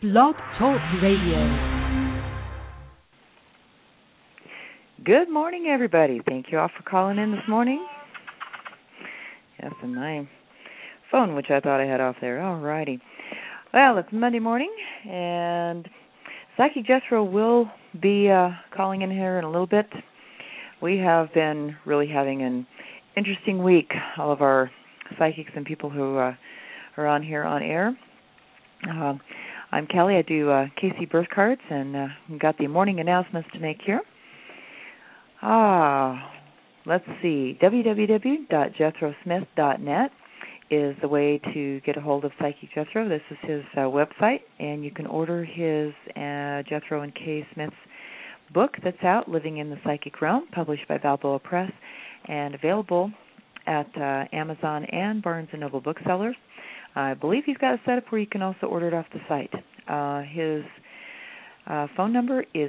Blog Talk Radio. Good morning, everybody. Thank you all for calling in this morning. Yes, and my phone, which I thought I had off there. All righty. Well, it's Monday morning, and Psychic Jethro will be calling in here in a little bit. We have been really having an interesting week, all of our psychics and people who are on here on air. I'm Kelly. I do KC birth cards, and we've got the morning announcements to make here. Let's see. www.jethrosmith.net is the way to get a hold of Psychic Jethro. This is his website, and you can order his Jethro and Kay Smith's book that's out, Living in the Psychic Realm, published by Balboa Press, and available at Amazon and Barnes & Noble booksellers. I believe he's got a setup where you can also order it off the site. His phone number is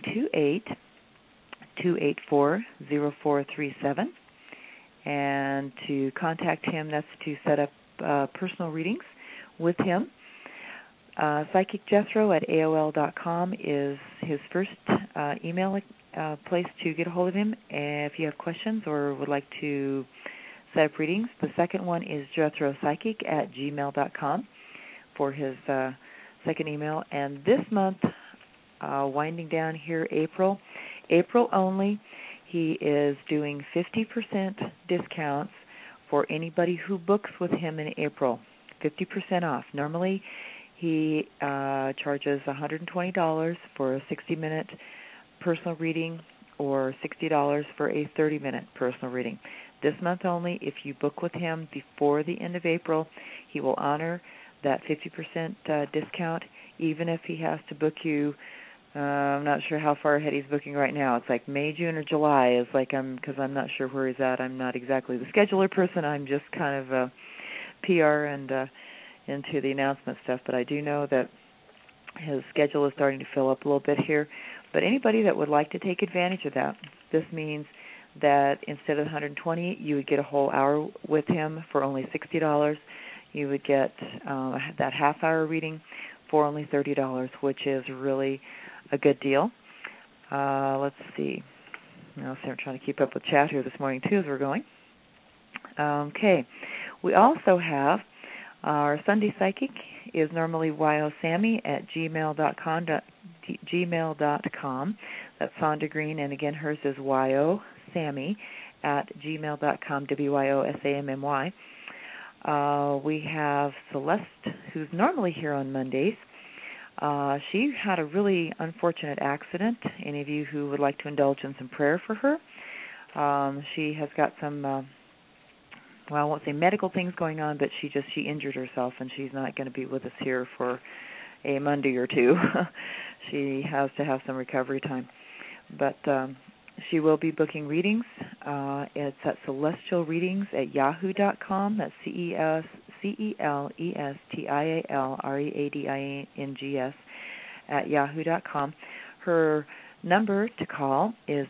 928-284-0437. And to contact him, that's to set up personal readings with him. Psychic Jethro at AOL.com is his first email place to get a hold of him if you have questions or would like to set up readings. The second one is JethroPsychic at gmail.com for his second email. And this month, winding down here, April only, he is doing 50% discounts for anybody who books with him in April. 50% off. Normally, he charges $120 for a 60-minute personal reading or $60 for a 30-minute personal reading. This month only, if you book with him before the end of April, he will honor that 50% discount, even if he has to book you. I'm not sure how far ahead he's booking right now. It's like May, June, or July. Is like because I'm not sure where he's at. I'm not exactly the scheduler person. I'm just kind of PR and into the announcement stuff. But I do know that his schedule is starting to fill up a little bit here. But anybody that would like to take advantage of that, this means that instead of $120, you would get a whole hour with him for only $60. You would get that half-hour reading for only $30, which is really a good deal. Let's see. I'm trying to keep up with chat here this morning, too, as we're going. Okay. We also have our Sunday Psychic is normally yosammy at gmail.com. That's Sonda Green, and again, hers is yosammy at gmail.com, WYOSAMMY. We have Celeste, who's normally here on Mondays. She had a really unfortunate accident. Any of you who would like to indulge in some prayer for her? She has got some, I won't say medical things going on, but she injured herself, and she's not going to be with us here for a Monday or two. She has to have some recovery time. But she will be booking readings. It's at celestialreadings@yahoo.com. That's CELESTIALREADINGS at yahoo.com. Her number to call is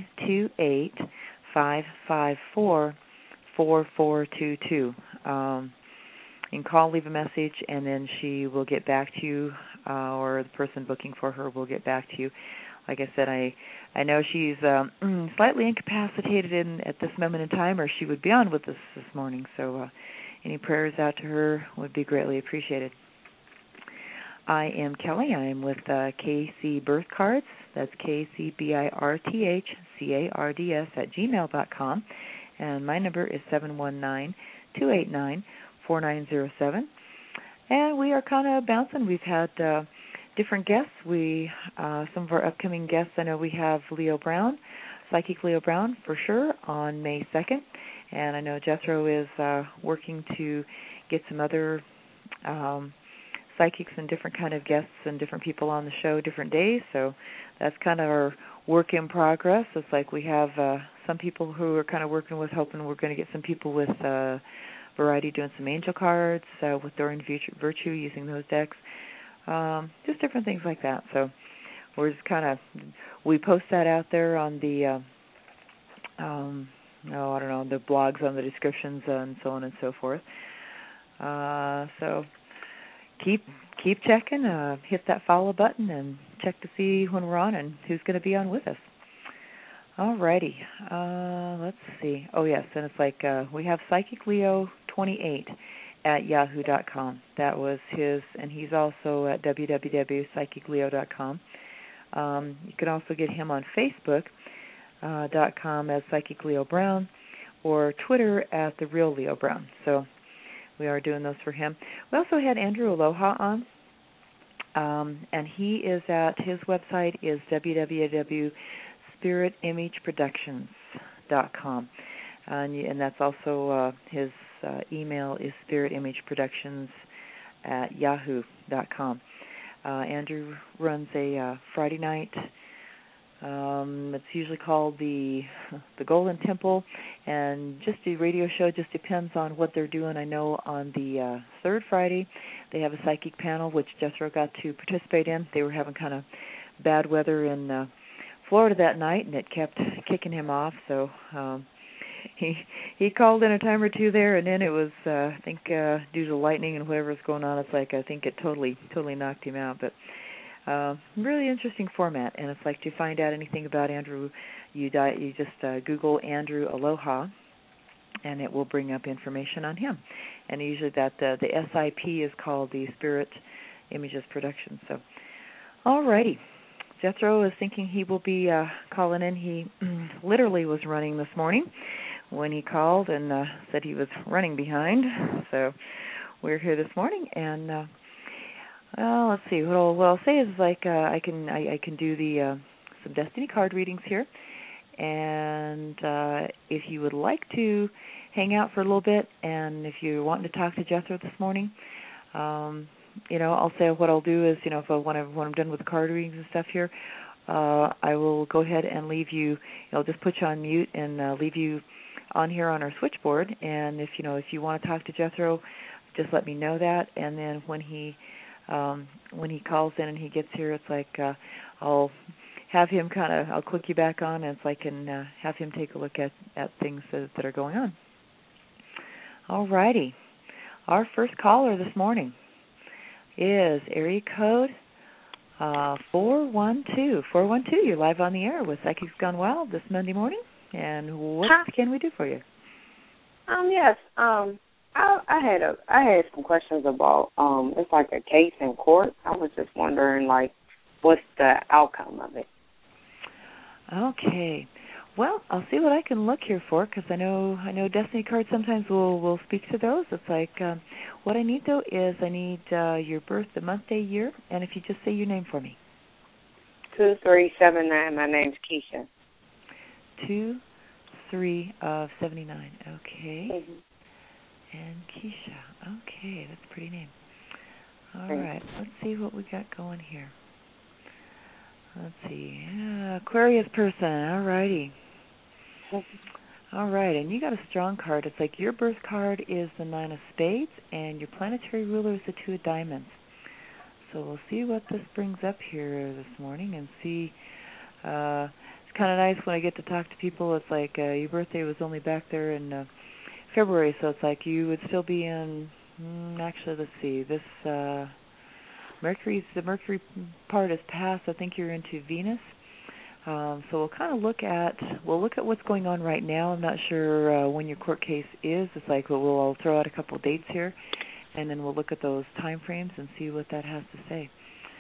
928-554-4422. You can call, leave a message, and then she will get back to you, or the person booking for her will get back to you. Like I said, I know she's slightly incapacitated at this moment in time, or she would be on with us this morning. So any prayers out to her would be greatly appreciated. I am Kelly. I am with KC Birth Cards. That's KCBIRTHCARDS at gmail.com. And my number is 719-289-4907. And we are kind of bouncing. We've had different guests. Some of our upcoming guests, I know we have Leo Brown, Psychic Leo Brown for sure, on May 2nd. And I know Jethro is working to get some other psychics and different kind of guests and different people on the show different days. So that's kind of our work in progress. It's like we have some people who are kind of working with, hoping we're going to get some people with variety doing some angel cards with Dorian Virtue, using those decks. Just different things like that. So we're just we post that out there on the, the blogs, on the descriptions, and so on and so forth. So keep checking. Hit that follow button and check to see when we're on and who's going to be on with us. Alrighty. Let's see. Oh yes, and it's like we have Psychic Leo 28 at yahoo.com. That was his, and he's also at www.psychicleo.com. You can also get him on Facebook.com as Psychic Leo Brown, or Twitter at The Real Leo Brown. So we are doing those for him. We also had Andrew Aloha on, and he is at, his website is www.spiritimageproductions.com. And that's also his email is spiritimageproductions@yahoo.com. Andrew runs a Friday night. It's usually called the Golden Temple, and just a radio show. Just depends on what they're doing. I know on the third Friday they have a psychic panel, which Jethro got to participate in. They were having kind of bad weather in Florida that night, and it kept kicking him off. So he called in a time or two there, and then it was I think due to lightning and whatever was going on, it's like I think it totally knocked him out. But really interesting format, and it's like to find out anything about Andrew, you just Google Andrew Aloha, and it will bring up information on him. And usually that the SIP is called the Spirit Images Production. So, alrighty. Jethro is thinking he will be calling in. He literally was running this morning when he called and said he was running behind. So we're here this morning, and well, let's see. What I'll say is like I can do the some Destiny card readings here, and if you would like to hang out for a little bit, and if you're wanting to talk to Jethro this morning, I'll say what I'll do is, when I'm done with the card readings and stuff here, I will go ahead and leave you. I'll just put you on mute and leave you on here on our switchboard. And if you want to talk to Jethro, just let me know that. And then when he calls in and he gets here, it's like I'll have him I'll click you back on, and it's like and have him take a look at things that are going on. All righty. Our first caller this morning is area code 412. 412, you're live on the air with Psychics Gone Wild this Monday morning. And what can we do for you? Yes. I had some questions about it's like a case in court. I was just wondering, like, what's the outcome of it? Okay. Well, I'll see what I can look here for, because I know Destiny cards sometimes will speak to those. It's like what I need though is I need your birth, the month, day, year, and if you just say your name for me. 2379. My name's Keisha. 23 of 79. Okay. Mm-hmm. And Keisha. Okay, that's a pretty name. All right. Let's see what we got going here. Let's see. Aquarius person. All righty. All right, and you got a strong card. It's like your birth card is the 9 of Spades, and your planetary ruler is the 2 of Diamonds. So we'll see what this brings up here this morning, and see. It's kind of nice when I get to talk to people. It's like your birthday was only back there in February, so it's like you would still be in. Actually, let's see. This the Mercury part is past. I think you're into Venus. So we'll kind of look at what's going on right now. I'm not sure when your court case is. It's like I'll throw out a couple of dates here, and then we'll look at those time frames and see what that has to say.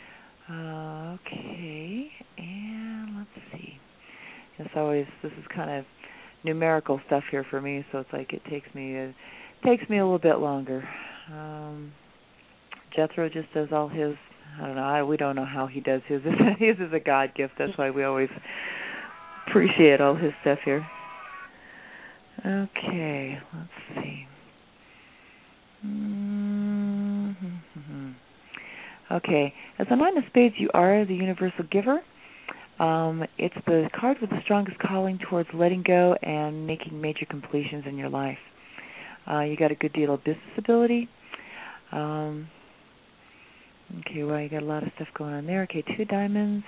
Okay, and let's see. This is kind of numerical stuff here for me, so it's like it takes me a little bit longer. Jethro just does all his. I don't know. We don't know how he does his. His is a God gift. That's why we always appreciate all his stuff here. Okay, let's see. Mm-hmm. Okay, as a 9 of Spades, you are the universal giver. It's the card with the strongest calling towards letting go and making major completions in your life. You got a good deal of business ability. Okay, well, you got a lot of stuff going on there. Okay, 2 diamonds.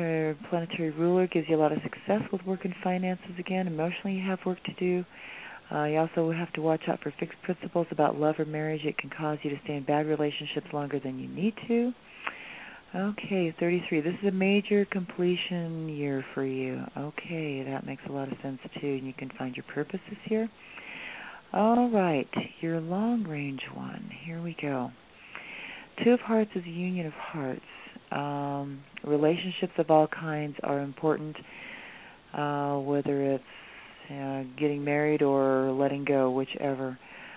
Planetary ruler gives you a lot of success with work and finances again. Emotionally, you have work to do. You also have to watch out for fixed principles about love or marriage. It can cause you to stay in bad relationships longer than you need to. Okay, 33. This is a major completion year for you. Okay, that makes a lot of sense, too. And you can find your purpose this year. All right, your long range one. Here we go. Two of Hearts is a union of hearts. Relationships of all kinds are important, whether it's getting married or letting go, whichever.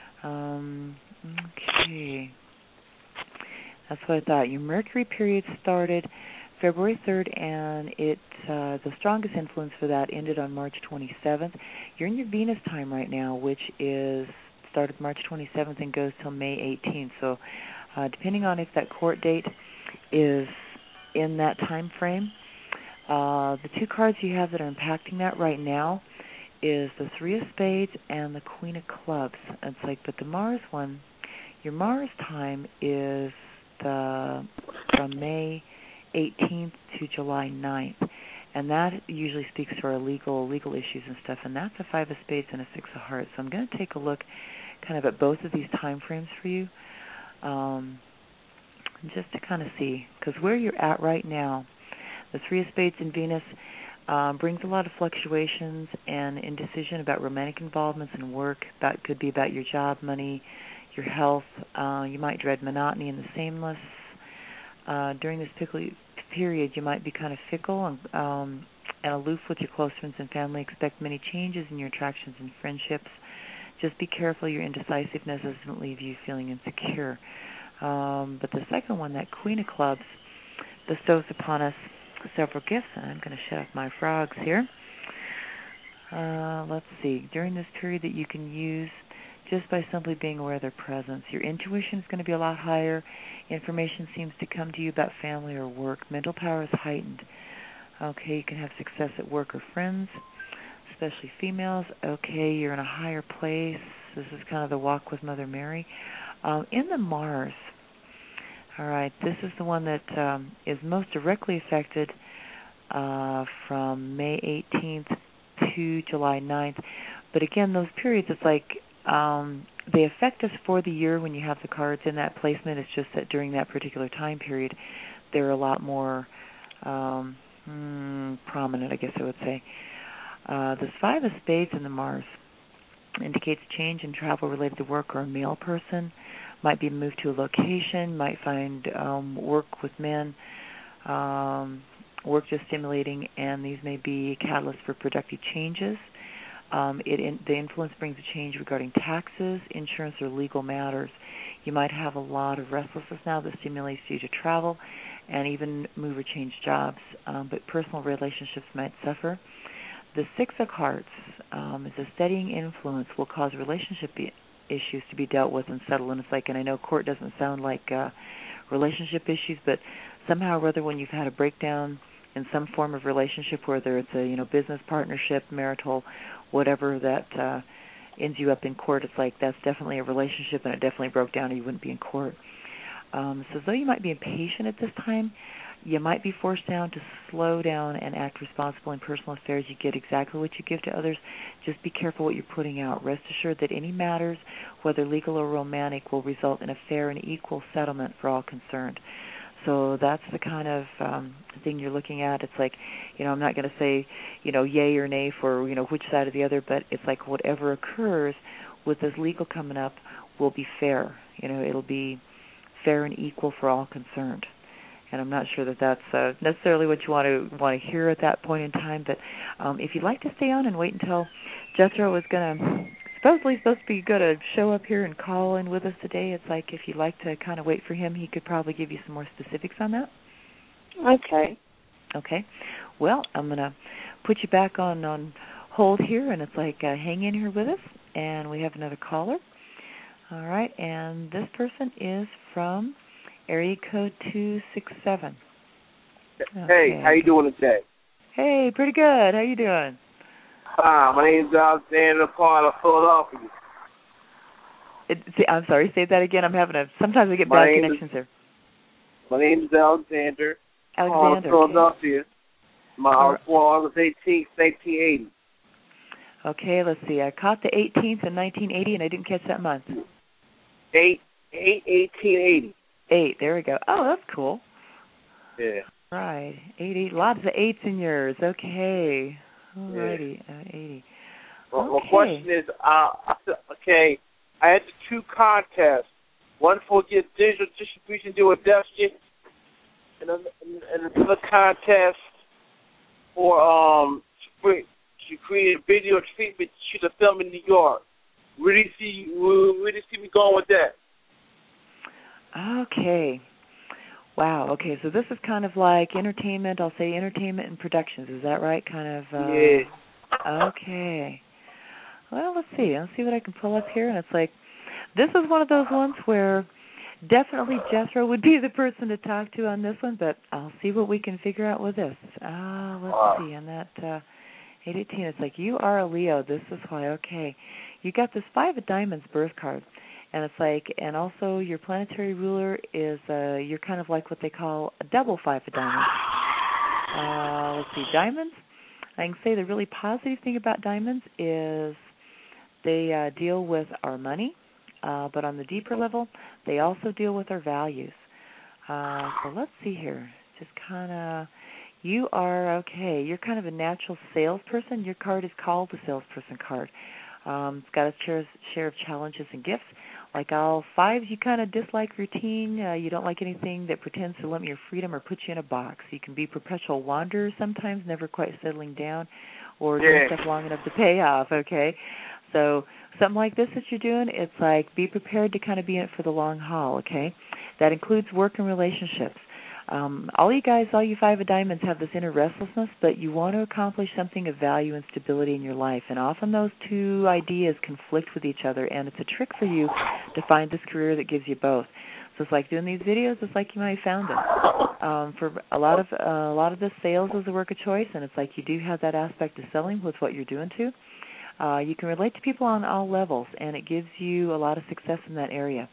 Okay. That's what I thought. Your Mercury period started February 3rd, and the strongest influence for that ended on March 27th. You're in your Venus time right now, which is started March 27th and goes till May 18th. So depending on if that court date is in that time frame, the two cards you have that are impacting that right now is the Three of Spades and the Queen of Clubs. It's like, but the Mars one, your Mars time is from May 18th to July 9th, and that usually speaks to our legal issues and stuff, and that's a Five of Spades and a Six of Hearts. So I'm going to take a look kind of at both of these time frames for you, just to kind of see, because where you're at right now, the Three of Spades in Venus brings a lot of fluctuations and indecision about romantic involvements and work. That could be about your job, money, your health. You might dread monotony and the sameness. During this period, you might be kind of fickle and aloof with your close friends and family. Expect many changes in your attractions and friendships. Just be careful your indecisiveness doesn't leave you feeling insecure. But the second one, that Queen of Clubs, bestows upon us several gifts. And I'm going to shut up my frogs here. Let's see. During this period that you can use just by simply being aware of their presence. Your intuition is going to be a lot higher. Information seems to come to you about family or work. Mental power is heightened. Okay, you can have success at work or friends, especially females. Okay, you're in a higher place. This is kind of the walk with Mother Mary. In the Mars, all right, this is the one that is most directly affected from May 18th to July 9th. But again, those periods, it's like they affect us for the year when you have the cards in that placement. It's just that during that particular time period, they're a lot more prominent, I guess I would say. This Five of Spades in the Mars indicates change in travel related to work or a male person. Might be moved to a location, might find work with men, work just stimulating, and these may be catalysts for productive changes. The influence brings a change regarding taxes, insurance, or legal matters. You might have a lot of restlessness now that stimulates you to travel and even move or change jobs, but personal relationships might suffer. The Six of Hearts is a steadying influence, will cause relationship issues to be dealt with and settled. And it's like, and I know court doesn't sound like relationship issues, but somehow or other when you've had a breakdown in some form of relationship, whether it's a business partnership, marital, whatever, that ends you up in court, it's like that's definitely a relationship and it definitely broke down or you wouldn't be in court. So though you might be impatient at this time, you might be forced down to slow down and act responsible in personal affairs. You get exactly what you give to others. Just be careful what you're putting out. Rest assured that any matters, whether legal or romantic, will result in a fair and equal settlement for all concerned. So that's the kind of thing you're looking at. It's like, I'm not going to say, yay or nay for, which side or the other, but it's like whatever occurs with this legal coming up will be fair. It'll be fair and equal for all concerned. And I'm not sure that that's necessarily what you want to hear at that point in time. But if you'd like to stay on and wait until Jethro is supposed to be going to show up here and call in with us today, it's like if you'd like to kind of wait for him, he could probably give you some more specifics on that. Okay. Okay. Well, I'm going to put you back on hold here, and it's like hang in here with us, and we have another caller. All right, and this person is from area code 267. Okay. Hey, how you doing today? Hey, pretty good. How you doing? My name's Alexander calling from Philadelphia. I'm sorry, say that again. Sometimes I get bad connections here. My name's Alexander. Alexander. Philadelphia. I was born August 18th, 1980. Okay, let's see. I caught the 18th in 1980, and I didn't catch that month. 1880. 8. There we go. Oh, that's cool. Yeah. Right. 8. Lots of 8s in yours. Okay. Alrighty. 80. Well, my question is, okay, I had the 2 contests. One for get digital distribution deal with Dusty, and another contest for to create a video treatment to shoot a film in New York. Where do you see me going with that? Okay. Wow. Okay, so this is kind of like entertainment. I'll say entertainment and productions. Is that right? Kind of. Yeah. Okay. Well, let's see. Let's see what I can pull up here. And it's like, this is one of those ones where definitely Jethro would be the person to talk to on this one, but I'll see what we can figure out with this. Let's see. On that 818, it's like, you are a Leo. This is why. Okay. You got this 5 of Diamonds birth card. And it's like, and also your planetary ruler is, you're kind of like what they call a double 5 of Diamonds. Let's see. Diamonds, I can say the really positive thing about diamonds is they deal with our money, but on the deeper level, they also deal with our values. So let's see here. Just kind of, you are, okay, you're kind of a natural salesperson. Your card is called the salesperson card. It's got a share of challenges and gifts. Like all 5s, you kind of dislike routine. You don't like anything that pretends to limit your freedom or put you in a box. You can be perpetual wanderers sometimes, never quite settling down or doing stuff long enough to pay off, okay? So something like this that you're doing, it's like be prepared to kind of be in it for the long haul, okay? That includes work and relationships. All you guys, all you 5 of Diamonds have this inner restlessness, but you want to accomplish something of value and stability in your life. And often those 2 ideas conflict with each other, and it's a trick for you to find this career that gives you both. So it's like doing these videos, it's like you might have found it. For a lot of this, sales is a work of choice, and it's like you do have that aspect of selling with what you're doing too. You can relate to people on all levels, and it gives you a lot of success in that area.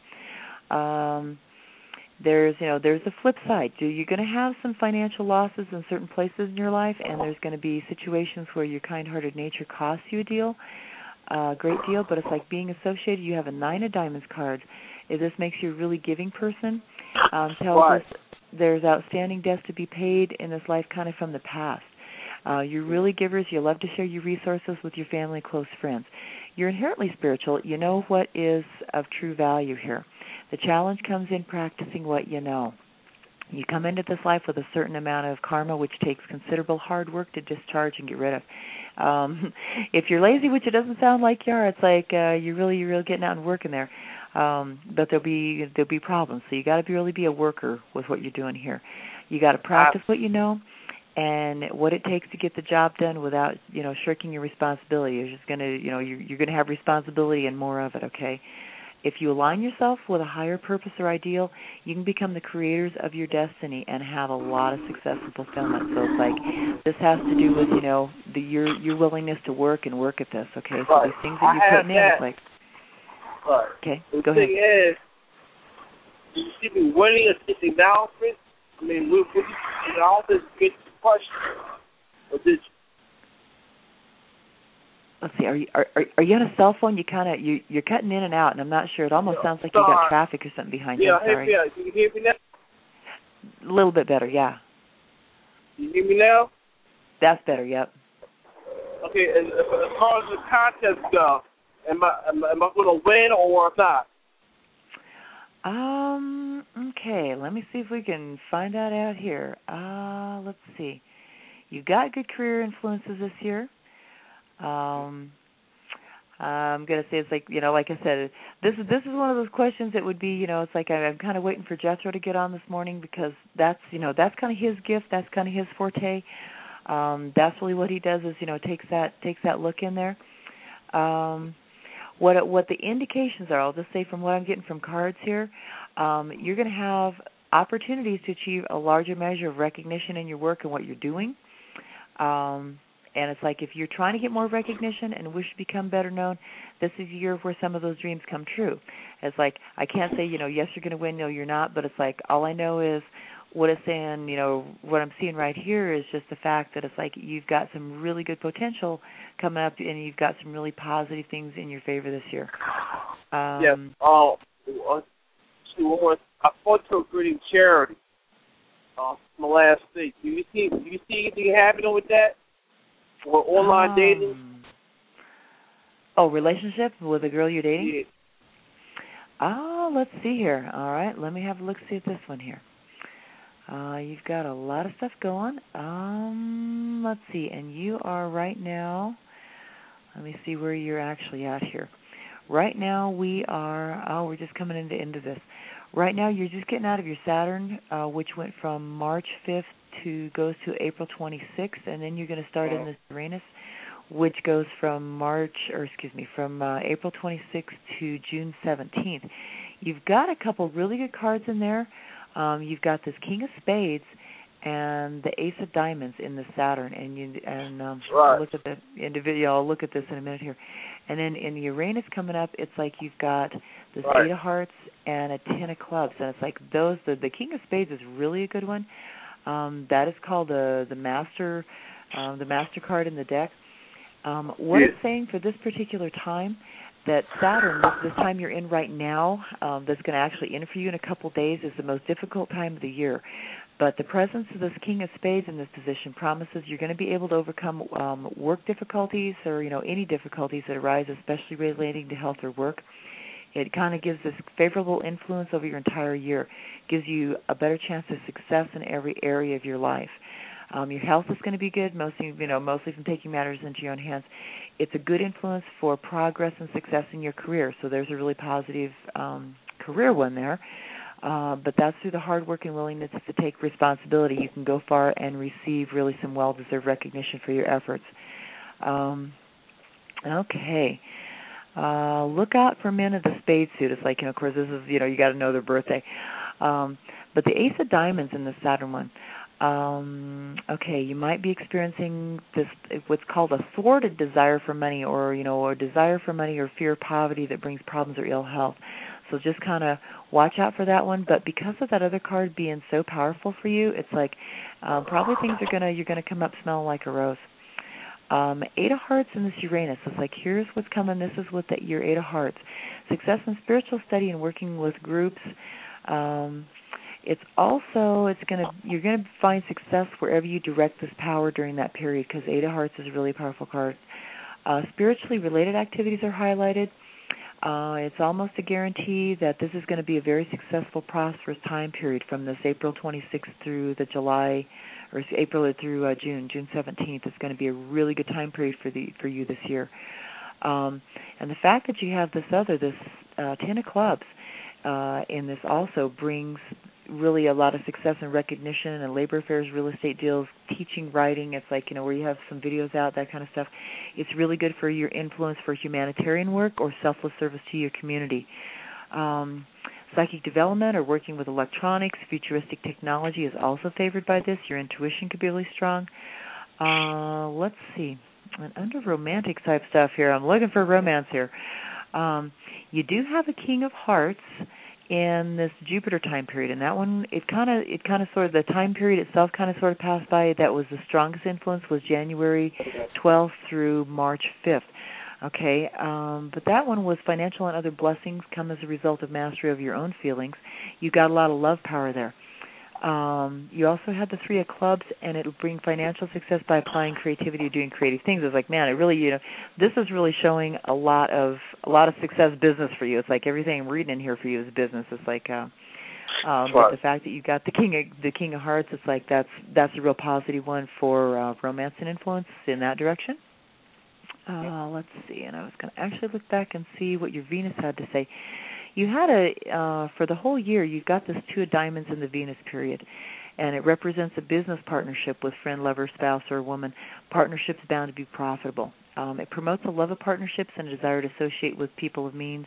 There's a flip side. You're going to have some financial losses in certain places in your life, and there's going to be situations where your kind-hearted nature costs you a great deal, but it's like being associated. You have a 9 of Diamonds card. If this makes you a really giving person, tells us there's outstanding debts to be paid in this life kind of from the past. You're really givers. You love to share your resources with your family and close friends. You're inherently spiritual. You know what is of true value here. The challenge comes in practicing what you know. You come into this life with a certain amount of karma, which takes considerable hard work to discharge and get rid of. If you're lazy, which it doesn't sound like you are, it's like you're really getting out and working there. But there'll be problems. So you got to really be a worker with what you're doing here. You got to practice what you know and what it takes to get the job done without shirking your responsibility. You're just gonna you're gonna have responsibility and more of it. Okay. If you align yourself with a higher purpose or ideal, you can become the creators of your destiny and have a lot of success and fulfillment. So it's like this has to do with your willingness to work at this. Okay, so these things that you're putting in, it's like okay, go ahead. The thing is, you see me winning a city announcement. I mean, we'll all this good question. Or did Let's see. Are you on a cell phone? You're cutting in and out, and I'm not sure. It almost sounds like you got traffic or something behind you. I'm sorry. Yeah. Can you hear me now? A little bit better, yeah. You hear me now? That's better. Yep. Okay. As far as the contest goes, am I going to win or not? Okay. Let me see if we can find that out here. Let's see. You got good career influences this year. I'm gonna say it's like like I said, this is one of those questions that would be it's like I'm kind of waiting for Jethro to get on this morning because that's that's kind of his gift, that's kind of his forte. That's really what he does is takes that look in there. What the indications are, I'll just say from what I'm getting from cards here, you're going to have opportunities to achieve a larger measure of recognition in your work and what you're doing. And it's like if you're trying to get more recognition and wish to become better known, this is a year where some of those dreams come true. It's like I can't say, yes, you're going to win, no, you're not, but it's like all I know is what it's saying, what I'm seeing right here is just the fact that it's like you've got some really good potential coming up, and you've got some really positive things in your favor this year. Yes. I spoke to a greeting charity my last week. Do you see anything happening with that? Or online dating? Oh, relationship with a girl you're dating? Yeah. Let's see here. All right, let me have a look-see at this one here. You've got a lot of stuff going. Let's see, and you are right now, let me see where you're actually at here. Right now we're just coming into this. Right now you're just getting out of your Saturn, which went from March 5th goes to April 26th, and then you're going to start in this Uranus, which goes from April 26th to June 17th. You've got a couple really good cards in there. You've got this King of Spades and the Ace of Diamonds in the Saturn, right. Look at the individual. I'll look at this in a minute here. And then in the Uranus coming up, it's like you've got this right. Eight of Hearts and a Ten of Clubs, and it's like the King of Spades is really a good one. That is called the Master card in the deck. What it's saying for this particular time, that Saturn, this time you're in right now, that's going to actually end for you in a couple days, is the most difficult time of the year. But the presence of this King of Spades in this position promises you're going to be able to overcome work difficulties or any difficulties that arise, especially relating to health or work. It kind of gives this favorable influence over your entire year, gives you a better chance of success in every area of your life. Your health is going to be good, mostly from taking matters into your own hands. It's a good influence for progress and success in your career. So there's a really positive career one there. But that's through the hard work and willingness to take responsibility. You can go far and receive really some well-deserved recognition for your efforts. Okay. Look out for men of the spade suit. It's like, of course, this is, you got to know their birthday. But the Ace of Diamonds in the Saturn one, okay, you might be experiencing this, what's called a thwarted desire for money, or a desire for money or fear of poverty that brings problems or ill health. So just kind of watch out for that one. But because of that other card being so powerful for you, it's like probably things you're gonna come up smelling like a rose. Eight of Hearts in this Uranus. It's like, here's what's coming. This is what your Eight of Hearts. Success in spiritual study and working with groups. You're gonna find success wherever you direct this power during that period, because Eight of Hearts is a really powerful card. Spiritually related activities are highlighted. It's almost a guarantee that this is going to be a very successful, prosperous time period from this April 26th through April through June 17th. It's going to be a really good time period for you this year. And the fact that you have this Ten of Clubs in this also brings really a lot of success and recognition and labor affairs, real estate deals, teaching, writing. It's like, where you have some videos out, that kind of stuff. It's really good for your influence for humanitarian work or selfless service to your community. Psychic development or working with electronics, futuristic technology is also favored by this. Your intuition could be really strong. Let's see. And under romantic type stuff here, I'm looking for romance here. You do have a King of Hearts in this Jupiter time period, and that one, it kind of sort of, the time period itself kind of sort of passed by. That was the strongest influence was January 12th through March 5th. Okay, but that one was financial and other blessings come as a result of mastery of your own feelings. You got a lot of love power there. You also had the Three of Clubs, and it'll bring financial success by applying creativity or doing creative things. It's like, man, it really, this is really showing a lot of success business for you. It's like everything I'm reading in here for you is business. It's like, but the fact that you got the King of Hearts, it's like that's a real positive one for romance and influence in that direction. Let's see, and I was going to actually look back and see what your Venus had to say. You had for the whole year, you've got this Two of Diamonds in the Venus period, and it represents a business partnership with friend, lover, spouse, or a woman. Partnerships bound to be profitable. It promotes a love of partnerships and a desire to associate with people of means.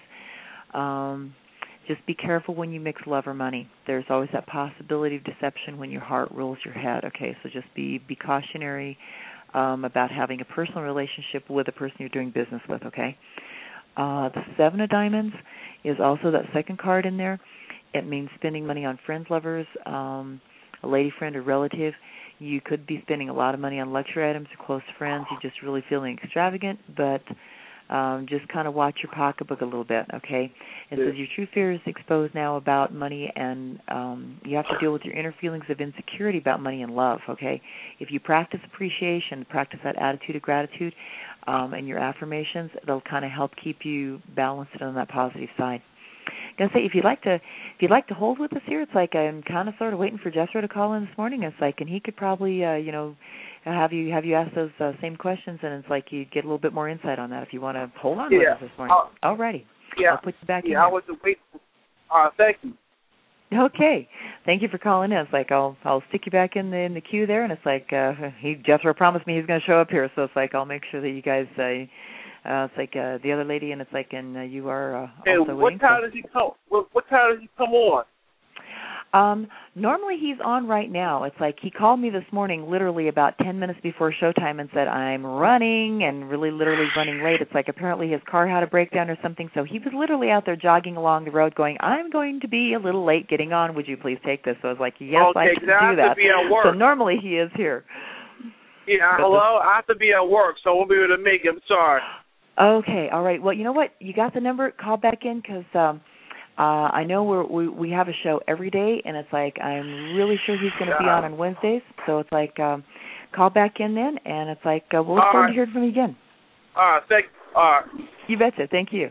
Just be careful when you mix love or money. There's always that possibility of deception when your heart rules your head. Okay, so just be cautionary about having a personal relationship with a person you're doing business with, okay? The Seven of Diamonds is also that second card in there. It means spending money on friends, lovers, a lady friend or relative. You could be spending a lot of money on luxury items or close friends. You're just really feeling extravagant, but just kind of watch your pocketbook a little bit, okay? It says your true fear is exposed now about money, and you have to deal with your inner feelings of insecurity about money and love, okay? If you practice appreciation, practice that attitude of gratitude and your affirmations, they'll kind of help keep you balanced on that positive side. I'm gonna say if you'd like to hold with us here, it's like I'm kind of sort of waiting for Jethro to call in this morning. It's like, and he could probably have you ask those same questions, and it's like you get a little bit more insight on that if you want to hold on with us this morning. Alrighty. Yeah. I'll put you back in. Yeah, I was waiting. Thank you. Okay. Thank you for calling in. It's like I'll stick you back in the queue there, and it's like Jethro promised me he's going to show up here, so it's like I'll make sure that you guys. It's like the other lady, and it's like, and you are also waiting. What time does he come? What time does he come on? Normally he's on right now. It's like he called me this morning literally about 10 minutes before showtime and said, I'm running and really literally running late. It's like apparently his car had a breakdown or something, so he was literally out there jogging along the road going, I'm going to be a little late getting on. Would you please take this? So I was like, yes, I can do that. Be at work. So normally he is here. Yeah, hello? I have to be at work, so I won't be able to make it. I'm sorry. Okay, all right. Well, you know what? You got the number. Call back in because I know we have a show every day, and it's like I'm really sure he's going to be on Wednesdays. So it's like call back in then, and it's like we'll look forward to hearing from you again. Thanks. You betcha. Thank you.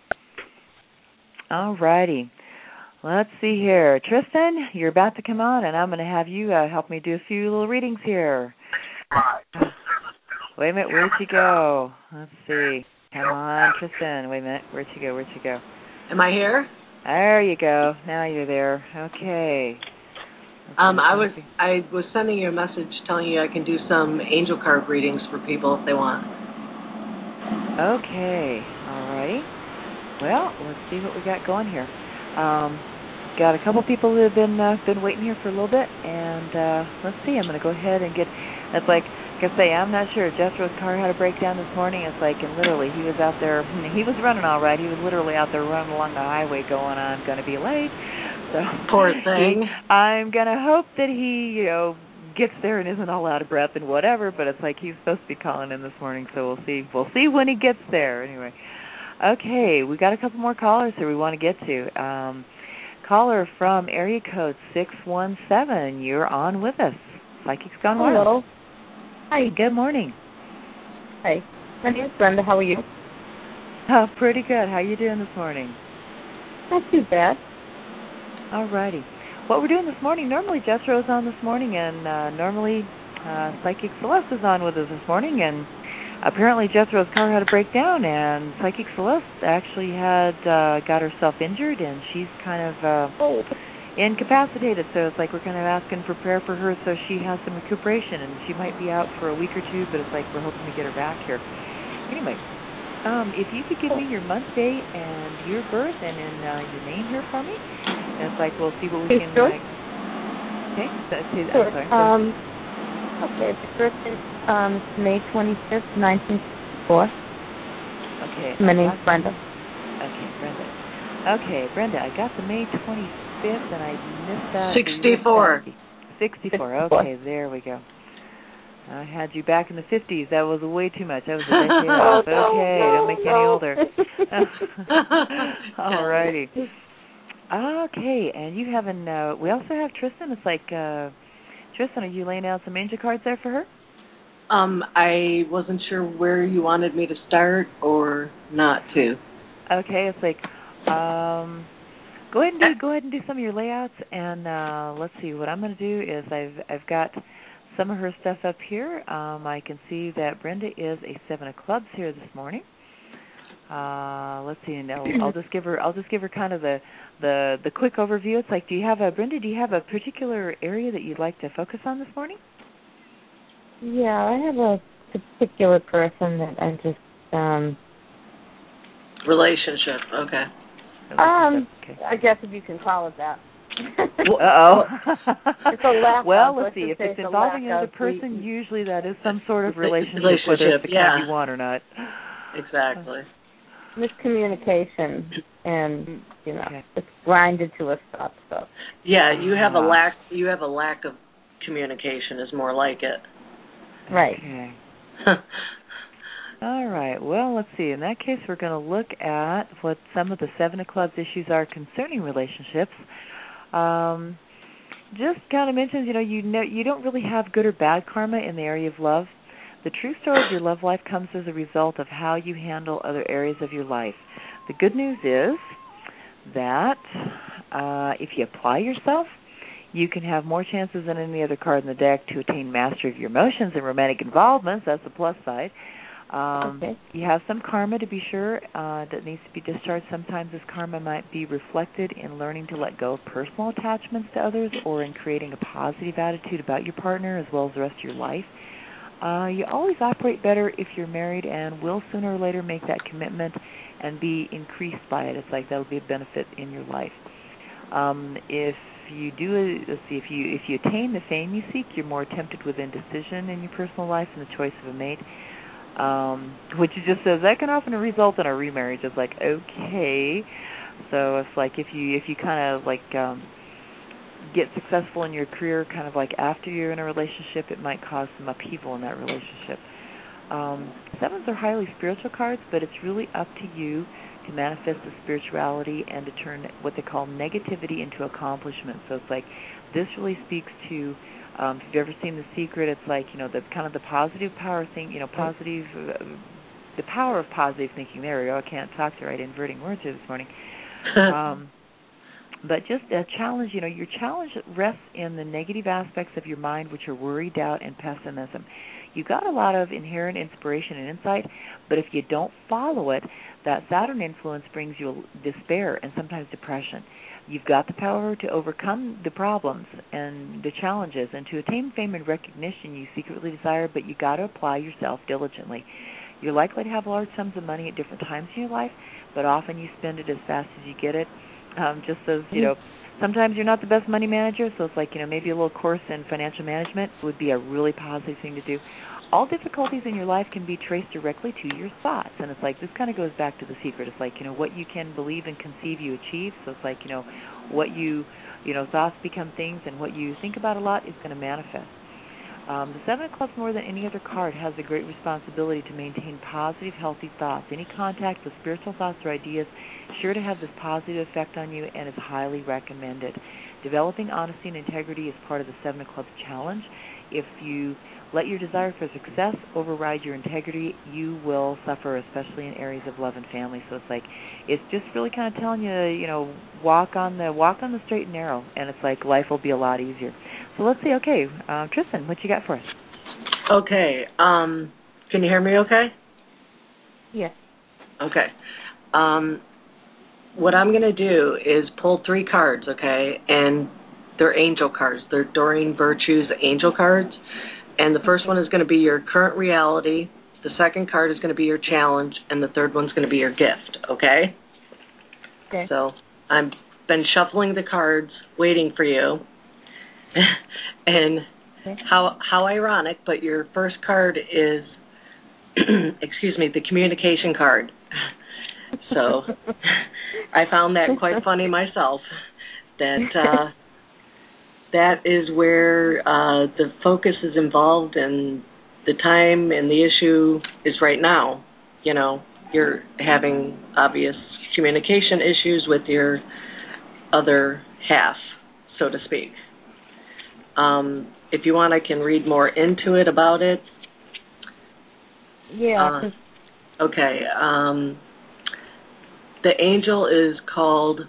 All righty. Let's see here. Tristan, you're about to come on, and I'm going to have you help me do a few little readings here. Wait a minute, where'd you go? Let's see. Come on, Tristan. Wait a minute, where'd you go? Am I here? There you go. Now you're there. Okay. I was sending you a message telling you I can do some angel card readings for people if they want. Okay. All right. Well, let's see what we got going here. Got a couple people who have been waiting here for a little bit, and let's see. I'm going to go ahead and get. It's like I say, I'm not sure. Jethro's car had a breakdown this morning. It's like, and literally, he was out there. He was running all right. He was literally out there running along the highway, going, "I'm going to be late." So poor thing. I'm going to hope that he, gets there and isn't all out of breath and whatever. But it's like he's supposed to be calling in this morning, so we'll see. We'll see when he gets there. Anyway, okay, we got a couple more callers that we want to get to. Caller from area code 617. You're on with us. Psychic's Gone Wild. Hello. Hi. Good morning. Hi. My name is Brenda. How are you? Oh, pretty good. How you doing this morning? Not too bad. All righty. What we're doing this morning, normally Jethro's on this morning, and normally Psychic Celeste is on with us this morning, and apparently Jethro's car had a breakdown, and Psychic Celeste actually had got herself injured, and she's kind of incapacitated, so it's like we're kind of asking for prayer for her so she has some recuperation, and she might be out for a week or two, but it's like we're hoping to get her back here. Anyway, if you could give me your month, day, and year of birth, and then your name here for me, and it's like we'll see what we can. Sure. Okay. Sure. I'm sorry. Okay. The birth is May 25th, 1964. Okay. My name's Brenda. Okay, Brenda. Okay, Brenda. I got the May 25th, and I missed that. 64. 64. Okay, there we go. I had you back in the 50s. That was way too much. That was a decade off. Okay, don't make you any older. All righty. Okay, and you haven't. We also have Tristan. It's like, Tristan, are you laying out some angel cards there for her? I wasn't sure where you wanted me to start or not to. Okay, it's like, go ahead and do some of your layouts, and let's see. What I'm going to do is I've got some of her stuff up here. I can see that Brenda is a 7 of clubs here this morning. Let's see. And I'll just give her kind of the quick overview. It's like, Brenda? Do you have a particular area that you'd like to focus on this morning? Yeah, I have a particular person that I just relationship. Okay. Okay. I guess if you can call it that. Uh-oh. It's a lack well, of, let's see. If it's involving another person, usually that is some sort of relationship, whether it's the kind you want or not. Exactly. miscommunication, and it's grinded to a stop. So yeah, you have a lack. You have a lack of communication. Is more like it. Right. Okay. All right. Well, let's see. In that case, we're going to look at what some of the Seven of Clubs issues are concerning relationships. Just kind of mentions, you don't really have good or bad karma in the area of love. The true story of your love life comes as a result of how you handle other areas of your life. The good news is that if you apply yourself, you can have more chances than any other card in the deck to attain mastery of your emotions and romantic involvements. That's the plus side. You have some karma, to be sure, that needs to be discharged. Sometimes this karma might be reflected in learning to let go of personal attachments to others or in creating a positive attitude about your partner as well as the rest of your life. You always operate better if you're married and will sooner or later make that commitment and be increased by it. It's like that will be a benefit in your life. If you do, if you attain the fame you seek, you're more tempted with indecision in your personal life and the choice of a mate. Which just says that can often result in a remarriage. It's like, okay, so it's like if you kind of like get successful in your career kind of like after you're in a relationship, it might cause some upheaval in that relationship. Sevens are highly spiritual cards, but it's really up to you to manifest the spirituality and to turn what they call negativity into accomplishment. So it's like this really speaks to if you've ever seen The Secret, it's like, the kind of the positive power thing, the power of positive thinking. There we go. I can't talk to right inverting words here this morning. But just a challenge, your challenge rests in the negative aspects of your mind, which are worry, doubt, and pessimism. You've got a lot of inherent inspiration and insight, but if you don't follow it, that Saturn influence brings you despair and sometimes depression. You've got the power to overcome the problems and the challenges and to attain fame and recognition you secretly desire, but you've got to apply yourself diligently. You're likely to have large sums of money at different times in your life, but often you spend it as fast as you get it. Just as, sometimes you're not the best money manager, so it's like, maybe a little course in financial management would be a really positive thing to do. All difficulties in your life can be traced directly to your thoughts, and it's like this kind of goes back to The Secret. It's like, what you can believe and conceive, you achieve. So it's like, what you, thoughts become things, and what you think about a lot is going to manifest. The Seven of Clubs, more than any other card, has a great responsibility to maintain positive, healthy thoughts. Any contact with spiritual thoughts or ideas is sure to have this positive effect on you and is highly recommended. Developing honesty and integrity is part of the Seven of Clubs challenge. If you let your desire for success override your integrity, you will suffer, especially in areas of love and family. So it's like, it's just really kind of telling you, walk on the straight and narrow, and it's like life will be a lot easier. So let's see. Okay, Tristan, what you got for us? Okay. Can you hear me? Okay. Yes. Okay. What I'm going to do is pull 3 cards. Okay, and they're angel cards. They're Doreen Virtue's angel cards. And the first one is going to be your current reality. The second card is going to be your challenge. And the third one's going to be your gift, okay? Okay. So I've been shuffling the cards, waiting for you. And how ironic, but your first card is, the communication card. So I found that quite funny myself, that... that is where the focus is involved and the time and the issue is right now. You're having obvious communication issues with your other half, so to speak. If you want, I can read more into it about it. Yeah. Okay. The angel is called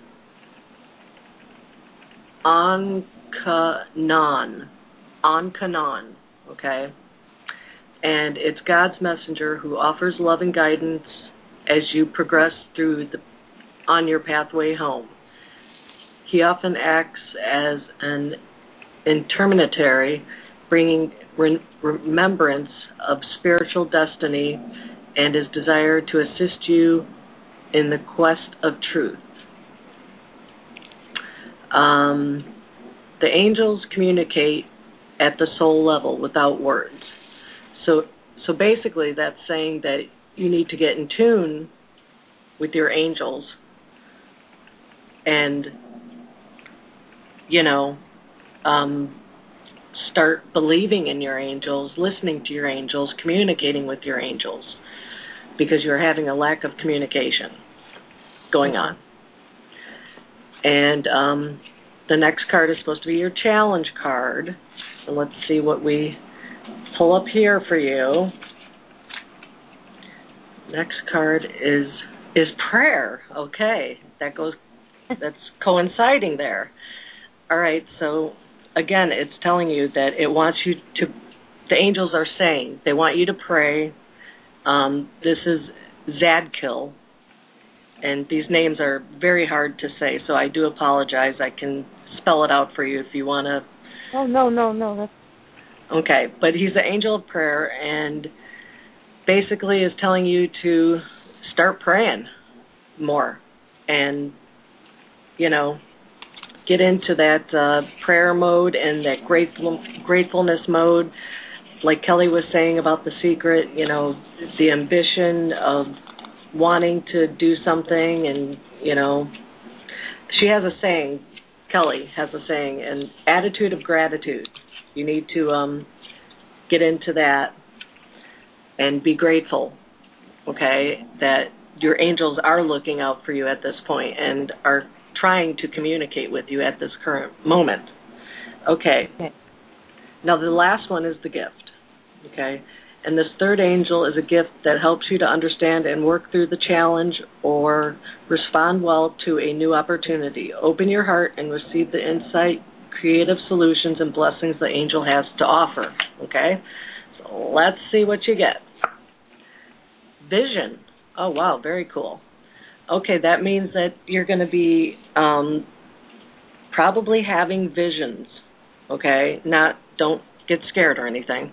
Ankanon, okay? And it's God's messenger who offers love and guidance as you progress on your pathway home. He often acts as an intermediary, bringing remembrance of spiritual destiny and his desire to assist you in the quest of truth. The angels communicate at the soul level without words. So basically that's saying that you need to get in tune with your angels and, you know, start believing in your angels, listening to your angels, communicating with your angels, because you're having a lack of communication going on. And the next card is supposed to be your challenge card. So let's see what we pull up here for you. Next card is prayer. Okay, that's coinciding there. All right, so again, it's telling you that it wants you to, the angels are saying they want you to pray. This is Zadkiel, and these names are very hard to say, so I do apologize. I can spell it out for you if you want to. Oh, no. That's... Okay, but he's the angel of prayer, and basically is telling you to start praying more and, you know, get into that prayer mode and that gratefulness mode. Like Kelly was saying about The Secret, you know, the ambition of wanting to do something, and, you know, she has a saying, Kelly has a saying, an attitude of gratitude. You need to get into that and be grateful, okay, that your angels are looking out for you at this point and are trying to communicate with you at this current moment. Okay. Now the last one is the gift, okay? And this third angel is a gift that helps you to understand and work through the challenge or respond well to a new opportunity. Open your heart and receive the insight, creative solutions, and blessings the angel has to offer, okay? So let's see what you get. Vision. Oh, wow, very cool. Okay, that means that you're going to be probably having visions, okay? Don't get scared or anything.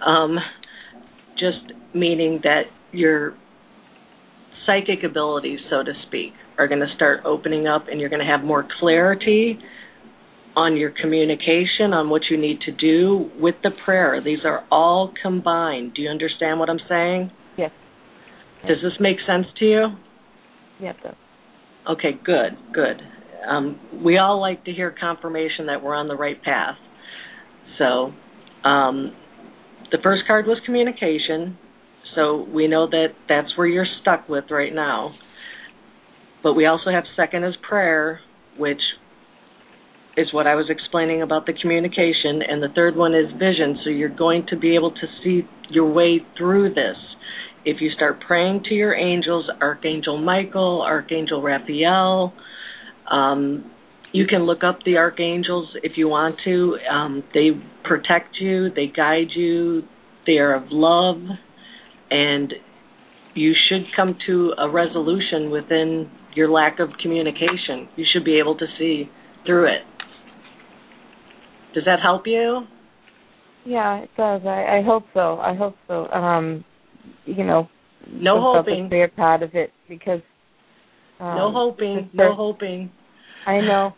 Just meaning that your psychic abilities, so to speak, are going to start opening up, and you're going to have more clarity on your communication, on what you need to do with the prayer. These are all combined. Do you understand what I'm saying? Yes. Does this make sense to you? Yes. Okay, good. We all like to hear confirmation that we're on the right path. So the first card was communication, so we know that that's where you're stuck with right now. But we also have second as prayer, which is what I was explaining about the communication, and the third one is vision, so you're going to be able to see your way through this. If you start praying to your angels, Archangel Michael, Archangel Raphael, you can look up the archangels if you want to. They protect you, they guide you, they are of love, and you should come to a resolution within your lack of communication. You should be able to see through it. Does that help you? Yeah, it does. I hope so. You know, no hoping. The clear part of it, because no hoping. I know.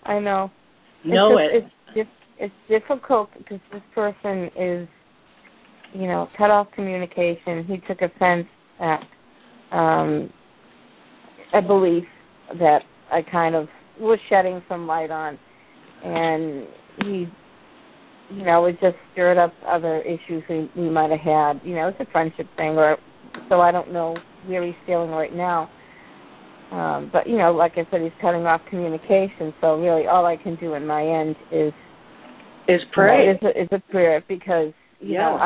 It's difficult because this person is, you know, cut off communication. He took offense at a belief that I kind of was shedding some light on, and he, you know, it just stirred up other issues we might have had. You know, it's a friendship thing, so I don't know where he's feeling right now. But, you know, like I said, he's cutting off communication, so really all I can do in my end is pray. Is a prayer, because, you know,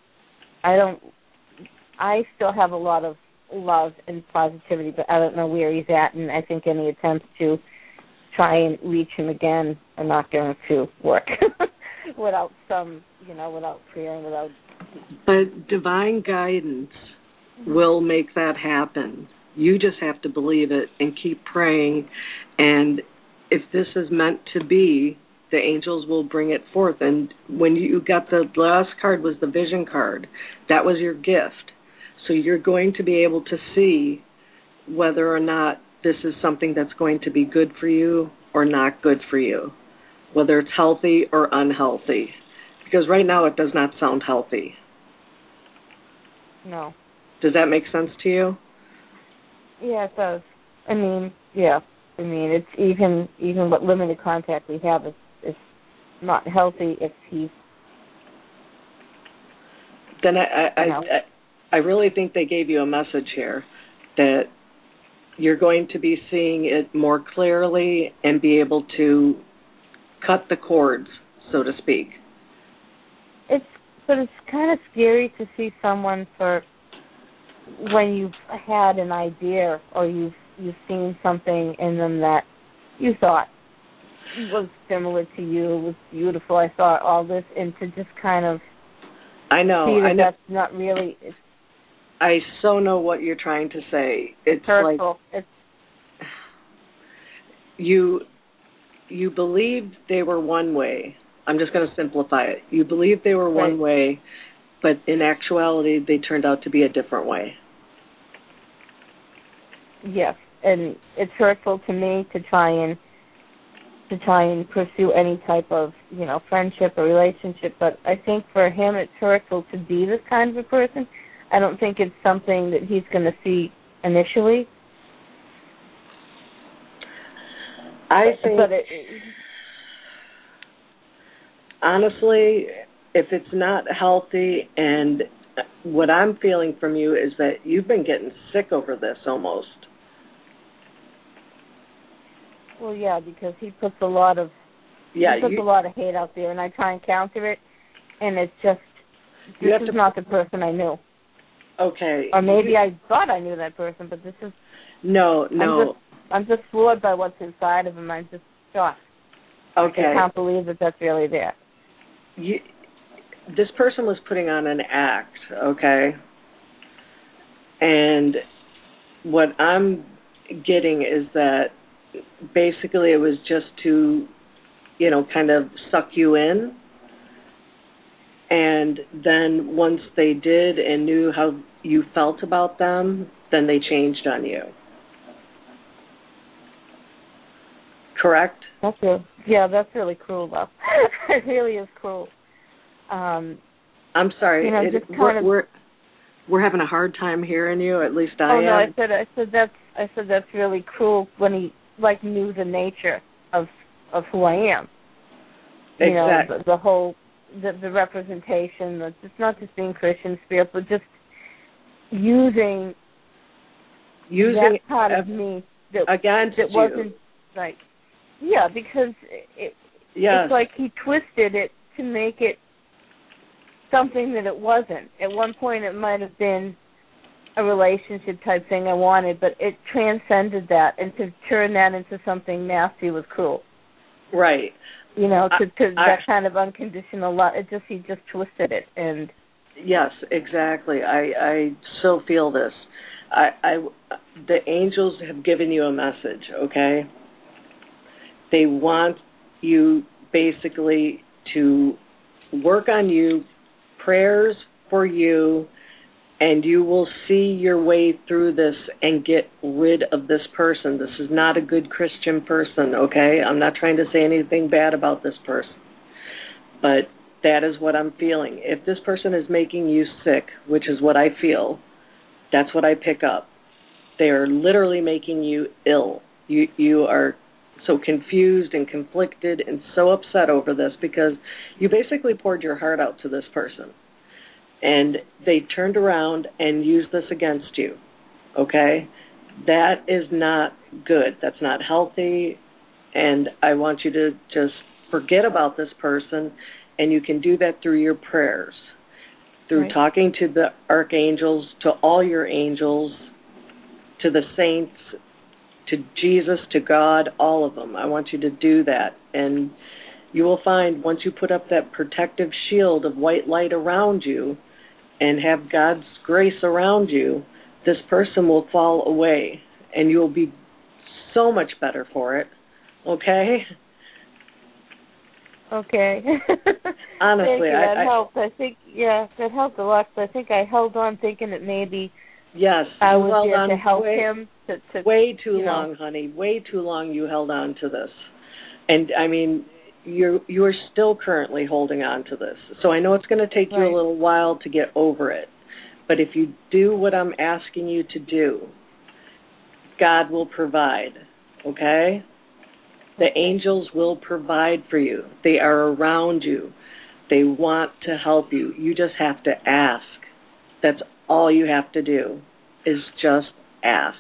I still have a lot of love and positivity, but I don't know where he's at, and I think any attempts to try and reach him again are not going to work without prayer and without... But divine guidance will make that happen. You just have to believe it and keep praying. And if this is meant to be, the angels will bring it forth. And when you got the last card was the vision card, that was your gift. So you're going to be able to see whether or not this is something that's going to be good for you or not good for you, whether it's healthy or unhealthy. Because right now it does not sound healthy. No. Does that make sense to you? Yeah, it does. I mean, yeah. I mean, it's even what limited contact we have is not healthy if he's. Then I really think they gave you a message here that you're going to be seeing it more clearly and be able to cut the cords, so to speak. But it's kind of scary to see someone for when you've had an idea or you've seen something in them that you thought was similar to you, was beautiful. I thought all this, and to just kind of I know that's not really. I so know what you're trying to say. It's hurtful. Like you believed they were one way. I'm just going to simplify it. You believed they were one way, but in actuality, they turned out to be a different way. Yes, and it's hurtful to me to try and pursue any type of, friendship or relationship. But I think for him, it's hurtful to be this kind of a person. I don't think it's something that he's going to see initially. I think, honestly, if it's not healthy, and what I'm feeling from you is that you've been getting sick over this almost. Well, yeah, because he puts a lot of a lot of hate out there, and I try and counter it, and it's just this is not the person I knew. Okay. Or maybe I thought I knew that person, but this is no. I'm just floored by what's inside of him. I'm just shocked. Okay. I can't believe that that's really there. This person was putting on an act, okay? And what I'm getting is that basically it was just to, kind of suck you in. And then once they did and knew how you felt about them, then they changed on you. Correct? That's really cruel, though. It really is cruel. I'm sorry. We're having a hard time hearing you. At least I am. No, I said that's really cruel when he knew the nature of who I am. Exactly. The whole the representation. It's not just being Christian spirit, but just using that part of me that against that wasn't like. Yeah, because it's like he twisted it to make it something that it wasn't. At one point it might have been a relationship type thing I wanted, but it transcended that, and to turn that into something nasty was cruel. Right. That kind of unconditional love, he just twisted it. And yes, exactly. I so feel this. The angels have given you a message, okay? They want you basically to work on you, prayers for you, and you will see your way through this and get rid of this person. This is not a good Christian person, okay? I'm not trying to say anything bad about this person, but that is what I'm feeling. If this person is making you sick, which is what I feel, that's what I pick up. They are literally making you ill. You are so confused and conflicted and so upset over this because you basically poured your heart out to this person. And they turned around and used this against you, okay? That is not good. That's not healthy. And I want you to just forget about this person, and you can do that through your prayers, through talking to the archangels, to all your angels, to the saints, to Jesus, to God, all of them. I want you to do that. And you will find once you put up that protective shield of white light around you and have God's grace around you, this person will fall away and you'll be so much better for it. Okay? Okay. Honestly, that helped. I think, that helped a lot. I think I held on thinking that maybe I was there to help him. Way too long, honey. Way too long you held on to this. And, I mean, you are still currently holding on to this. So I know it's going to take you a little while to get over it. But if you do what I'm asking you to do, God will provide, okay? The angels will provide for you. They are around you. They want to help you. You just have to ask. That's all you have to do is just ask.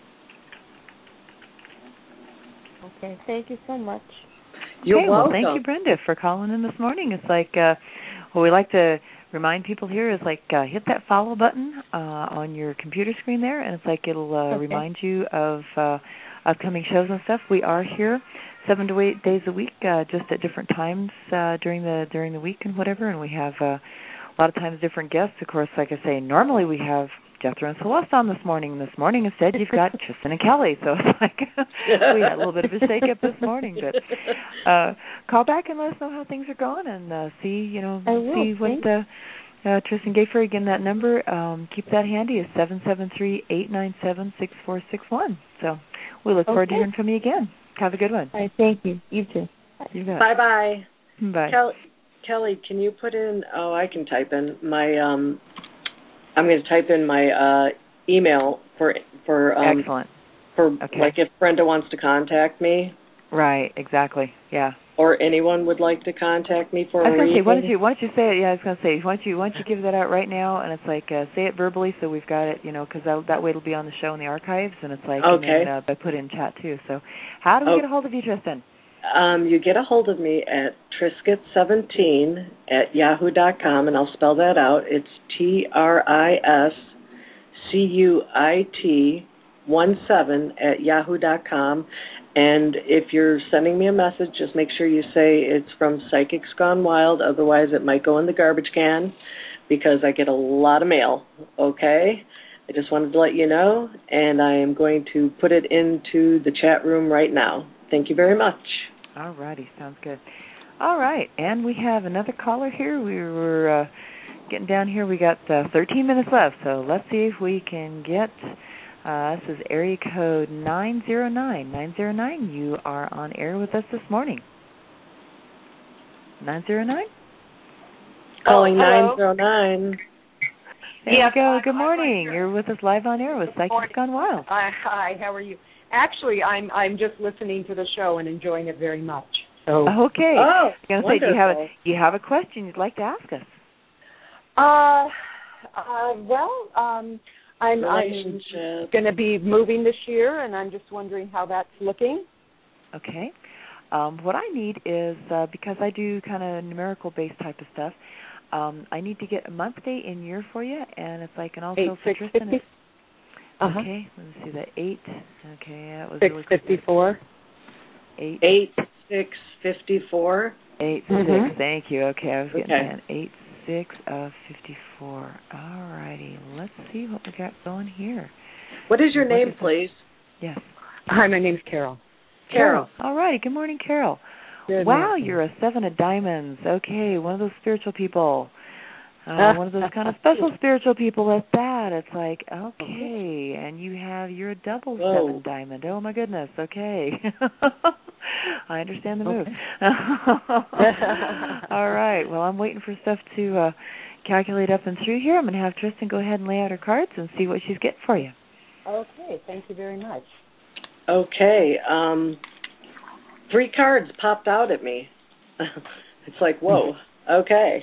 Okay, thank you so much. You're Well, welcome. thank you, Brenda, for calling in this morning. It's like what we like to remind people here is like hit that follow button on your computer screen there, and it's like it'll remind you of upcoming shows and stuff. We are here 7 to 8 days a week, just at different times during the week and whatever. And we have a lot of times different guests. Of course, like I say, normally we have Jethro and Celeste on this morning. This morning instead you've got Tristan and Kelly. So it's like we had a little bit of a shake-up this morning. But call back and let us know how things are going and see what Tristan gave for. Again, that number, keep that handy, is 773-897-6461. So we look forward to hearing from you again. Have a good one. All right, thank you. You too. You bet. Bye-bye. Bye. Kelly, can you put in, I can type in my, I'm going to type in my email for excellent. Like if Brenda wants to contact me. Right, exactly, yeah. Or anyone would like to contact me for a reading. Why don't you say it? Yeah, I was going to say, why don't you give that out right now, and it's like say it verbally so we've got it, because that way it'll be on the show in the archives, and it's like okay. And then, I put in chat too. So how do we get a hold of you, Tristan? You get a hold of me at triscuit17@yahoo.com, and I'll spell that out. It's TRISCUIT17@yahoo.com. And if you're sending me a message, just make sure you say it's from Psychics Gone Wild. Otherwise, it might go in the garbage can because I get a lot of mail, okay? I just wanted to let you know, and I am going to put it into the chat room right now. Thank you very much. All righty, sounds good. All right, and we have another caller here. We were getting down here. We got 13 minutes left, so let's see if we can get... this is area code 909. 909, you are on air with us this morning. 909? Calling 909. There you go. Good morning. You're with us live on air with Psychics Gone Wild. Hi, how are you? Actually, I'm just listening to the show and enjoying it very much. So okay. Oh, I was going to say, do you have a question you'd like to ask us? I'm going to be moving this year, and I'm just wondering how that's looking. Okay. What I need is, because I do kind of numerical-based type of stuff, I need to get a month, day, and year for you, and it's like, and also for Tristan. Okay, let me see that. 8. Okay, that was 654. 8654. 86. Thank you. Okay, I was getting that. 8654. All righty. Let's see what we got going here. What is your name, please? Yes. Hi, my name's Carol. Carol. All righty. Good morning, Carol. Good wow, morning. You're a 7 of diamonds. Okay, one of those spiritual people. One of those kind of special spiritual people at that. It's like, okay, and you're a double 7 diamond. Oh, my goodness. Okay. I understand the move. All right. Well, I'm waiting for stuff to calculate up and through here. I'm going to have Tristan go ahead and lay out her cards and see what she's getting for you. Okay. Thank you very much. Okay. 3 cards popped out at me. It's like, whoa. Okay.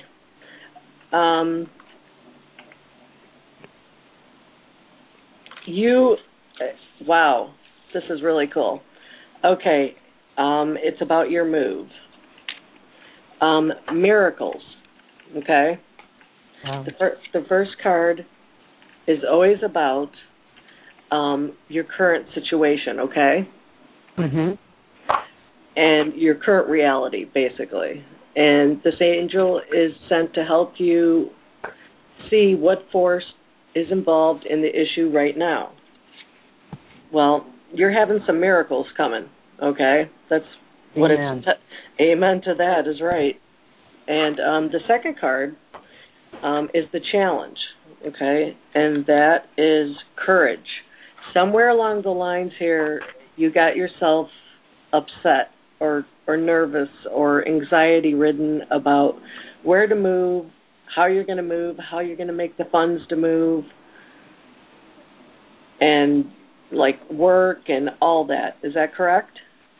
Wow, this is really cool. Okay, it's about your move. Miracles, okay? Wow. The first card is always about your current situation, okay? Mm-hmm. And your current reality, basically. And this angel is sent to help you see what force is involved in the issue right now. Well, you're having some miracles coming, okay? That's what Amen. Amen to that is right. And the second card is the challenge, okay? And that is courage. Somewhere along the lines here, you got yourself upset or nervous or anxiety-ridden about where to move, how you're going to move, how you're going to make the funds to move. And like work and all that. Is that correct?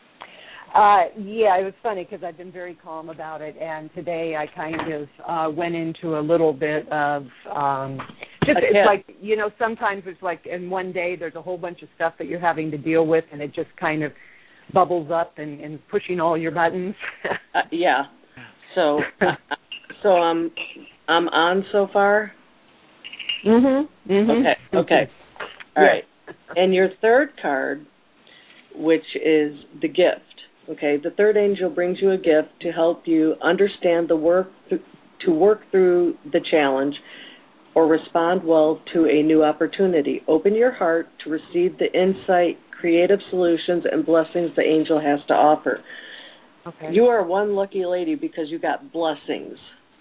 Yeah, it was funny because I've been very calm about it, and today I kind of went into a little bit of it's like, sometimes it's like in one day there's a whole bunch of stuff that you're having to deal with, and it just kind of bubbles up and pushing all your buttons. Yeah. So I'm on so far? Mm-hmm. Mm-hmm. Okay. All right. And your third card, which is the gift. Okay, the third angel brings you a gift to help you understand to work through the challenge or respond well to a new opportunity. Open your heart to receive the insight, creative solutions, and blessings the angel has to offer. Okay. You are one lucky lady because you got blessings.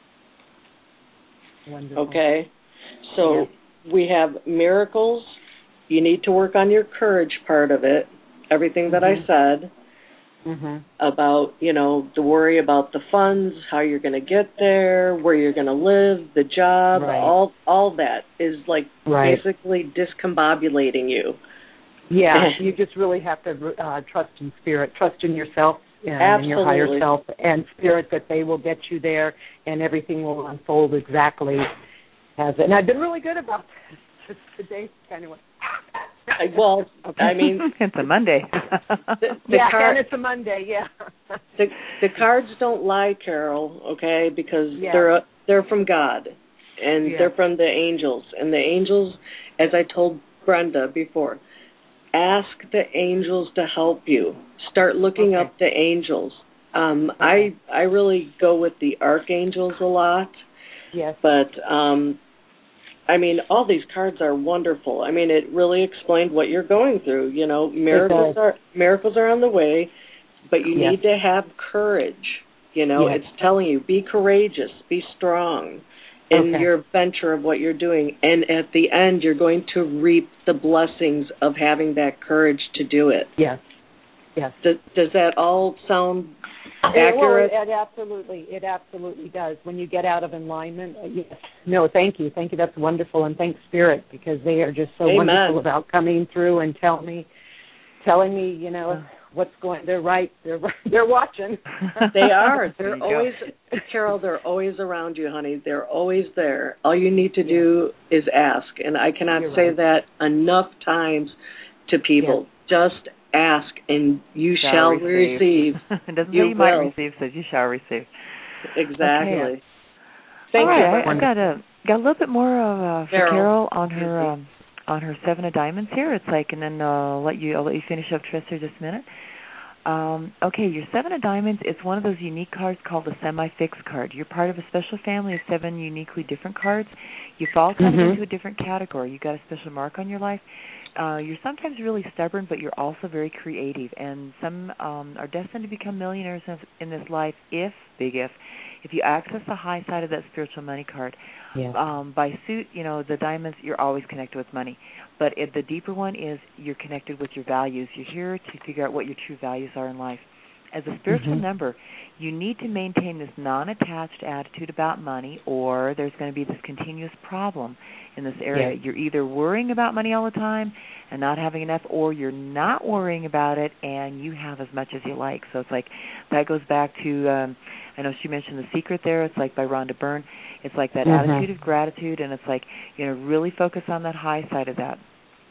Wonderful. Okay? So we have miracles. You need to work on your courage part of it, everything that I said. Mm-hmm. About, the worry about the funds, how you're going to get there, where you're going to live, the job, all that is like basically discombobulating you. Yeah, you just really have to trust in spirit, trust in yourself and in your higher self and spirit that they will get you there and everything will unfold exactly as it. And I've been really good about this. Today kind of went... Well, I mean... It's a Monday. And it's a Monday, the cards don't lie, Carol, okay, because they're from God, and they're from the angels. And the angels, as I told Brenda before, ask the angels to help you. Start looking up the angels. I really go with the archangels a lot. Yes. But... I mean, all these cards are wonderful. I mean, it really explained what you're going through. Miracles are on the way, but you need to have courage. It's telling you, be courageous, be strong in your venture of what you're doing. And at the end, you're going to reap the blessings of having that courage to do it. Yes. Does that all sound accurate? It absolutely does. When you get out of alignment, yes. No, thank you. That's wonderful, and thanks Spirit, because they are just so wonderful about coming through and telling me, what's going. They're right. They're watching. They are. They're always, Carol. They're always around you, honey. They're always there. All you need to do is ask, and I cannot say that enough times to people. Just ask, and you shall receive. It doesn't say you might receive, it says you shall receive. Exactly. Okay. Thank you. I got a little bit more for Carol on her 7 of diamonds here. It's like, and then I'll let you finish up, Trista, just a minute. Okay, your 7 of diamonds, it's one of those unique cards called a semi-fixed card. You're part of a special family of 7 uniquely different cards. You fall kind of into a different category. You got a special mark on your life. You're sometimes really stubborn, but you're also very creative. And some are destined to become millionaires in this life if you access the high side of that spiritual money card. Yes. By suit, the diamonds, you're always connected with money. But the deeper one is you're connected with your values. You're here to figure out what your true values are in life. As a spiritual member, you need to maintain this non-attached attitude about money, or there's going to be this continuous problem in this area. Yes. You're either worrying about money all the time and not having enough, or you're not worrying about it and you have as much as you like. So it's like that goes back to, I know she mentioned The Secret there. It's like by Rhonda Byrne. It's like that attitude of gratitude, and it's like, really focus on that high side of that.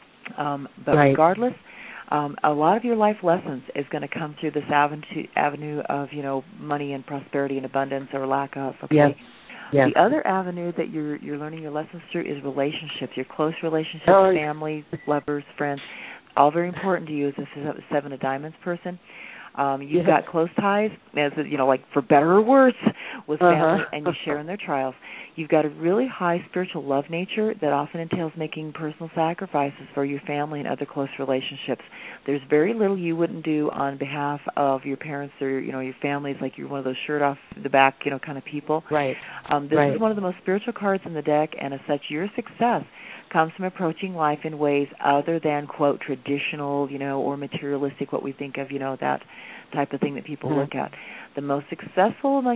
But regardless, a lot of your life lessons is going to come through this avenue of, money and prosperity and abundance or lack of. Okay. Yes. Yes. The other avenue that you're learning your lessons through is relationships, your close relationships, family, lovers, friends, all very important to you as a 7 of diamonds person. You've got close ties, as like for better or worse, with family, and you share in their trials. You've got a really high spiritual love nature that often entails making personal sacrifices for your family and other close relationships. There's very little you wouldn't do on behalf of your parents or your family. It's like you're one of those shirt off the back, kind of people. Right. This is one of the most spiritual cards in the deck, and as such, your success comes from approaching life in ways other than, quote, traditional, or materialistic, what we think of, that type of thing that people look at. The most successful among you guys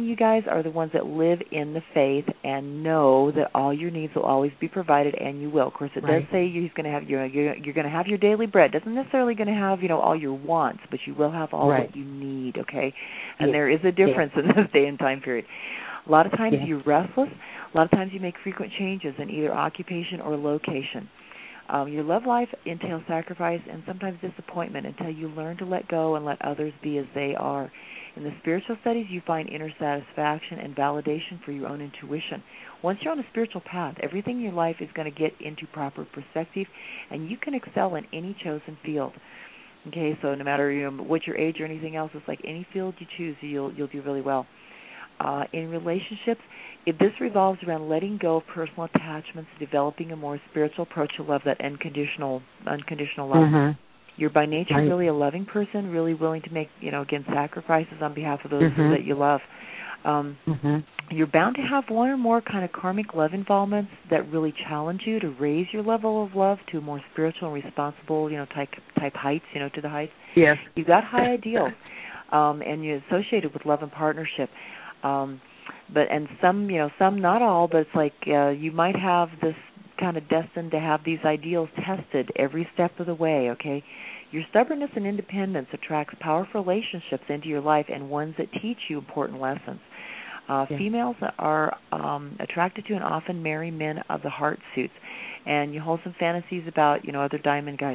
are the ones that live in the faith and know that all your needs will always be provided, and you will. Of course, it does say he's going to have you're going to have your daily bread. Doesn't necessarily going to have all your wants, but you will have all that you need. Okay, and there is a difference in this day and time period. A lot of times you're restless. A lot of times you make frequent changes in either occupation or location. Your love life entails sacrifice and sometimes disappointment until you learn to let go and let others be as they are. In the spiritual studies, you find inner satisfaction and validation for your own intuition. Once you're on a spiritual path, everything in your life is going to get into proper perspective, and you can excel in any chosen field. Okay, so no matter what your age or anything else, it's like any field you choose, you'll do really well. In relationships, this revolves around letting go of personal attachments, developing a more spiritual approach to love, that unconditional love. You're by nature really a loving person, really willing to make, again, sacrifices on behalf of those that you love. You're bound to have one or more kind of karmic love involvements that really challenge you to raise your level of love to a more spiritual and responsible, type heights, to the heights. Yes. You've got high ideals, and you're associated with love and partnership. But some, not all, but it's like you might have this kind of destined to have these ideals tested every step of the way, okay? Your stubbornness and independence attracts powerful relationships into your life and ones that teach you important lessons. Females are attracted to and often marry men of the heart suits, and you hold some fantasies about, other diamond guys.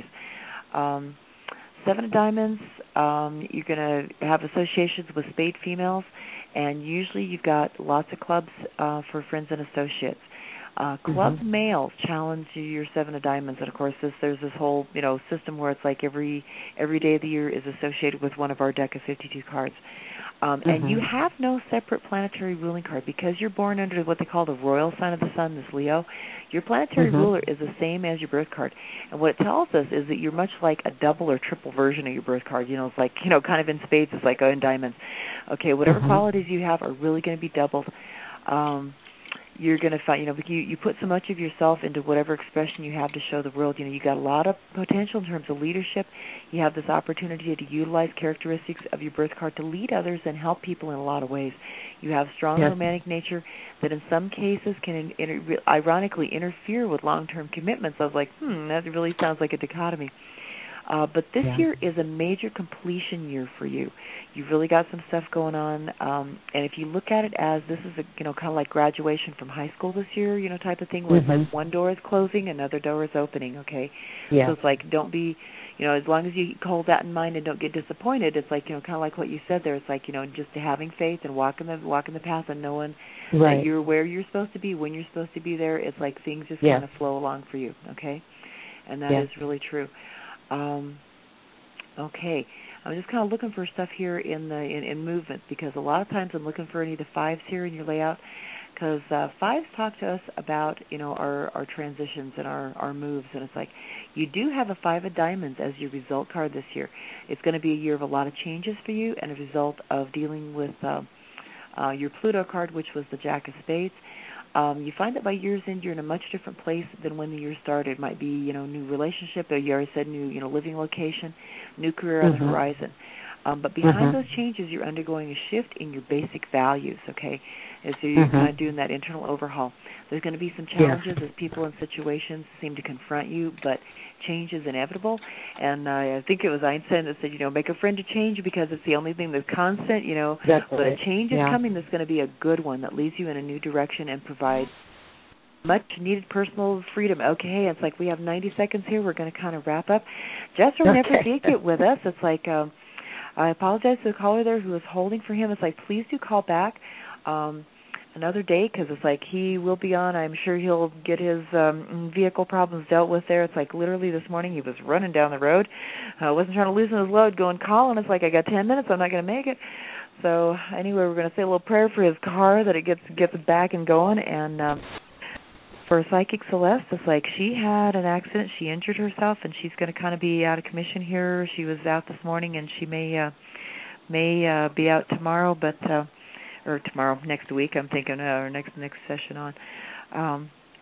7 of diamonds, you're going to have associations with spade females, and usually you've got lots of clubs for friends and associates. Club males challenge your 7 of diamonds, and of course there's this whole system where it's like every day of the year is associated with one of our deck of 52 cards. And you have no separate planetary ruling card because you're born under what they call the royal sign of the sun, this Leo. Your planetary ruler is the same as your birth card. And what it tells us is that you're much like a double or triple version of your birth card. It's like, kind of in spades, it's like in diamonds. Okay, whatever qualities you have are really going to be doubled. You're going to find, you put so much of yourself into whatever expression you have to show the world. You got a lot of potential in terms of leadership. You have this opportunity to utilize characteristics of your birth card to lead others and help people in a lot of ways. You have strong romantic nature that in some cases can ironically interfere with long-term commitments. I was like, that really sounds like a dichotomy. But this year is a major completion year for you. You've really got some stuff going on, and if you look at it as this is a kind of like graduation from high school this year, type of thing where it's like one door is closing, another door is opening. Okay, so it's like don't be, as long as you hold that in mind and don't get disappointed. It's like kind of like what you said there. It's like just having faith and walking the path and knowing that you're where you're supposed to be when you're supposed to be there. It's like things just kind of flow along for you. Okay, and that is really true. Okay, I'm just kind of looking for stuff here in movement because a lot of times I'm looking for any of the 5s here in your layout because 5s talk to us about our transitions and our moves, and it's like you do have a 5 of diamonds as your result card this year. It's going to be a year of a lot of changes for you and a result of dealing with your Pluto card, which was the Jack of Spades. You find that by year's end, you're in a much different place than when the year started. It might be, new relationship, or you already said new, living location, new career on the horizon. But behind those changes, you're undergoing a shift in your basic values, okay? And so you're kind of doing that internal overhaul. There's going to be some challenges as people and situations seem to confront you, but change is inevitable. And I think it was Einstein that said, make a friend to change because it's the only thing that's constant, but a change is coming that's going to be a good one that leads you in a new direction and provides much-needed personal freedom. Okay, it's like we have 90 seconds here. We're going to kind of wrap up. Jethro never did get with us. It's like I apologize to the caller there who was holding for him. It's like, please do call back another day because it's like he will be on. I'm sure he'll get his vehicle problems dealt with there. It's like literally this morning he was running down the road. Wasn't trying to loosen his load going calling. It's like I got 10 minutes. I'm not going to make it. So anyway, we're going to say a little prayer for his car that it gets back and going. And for Psychic Celeste, it's like she had an accident. She injured herself, and she's going to kind of be out of commission here. She was out this morning, and she may be out tomorrow, but or tomorrow, next week, I'm thinking, or next session on.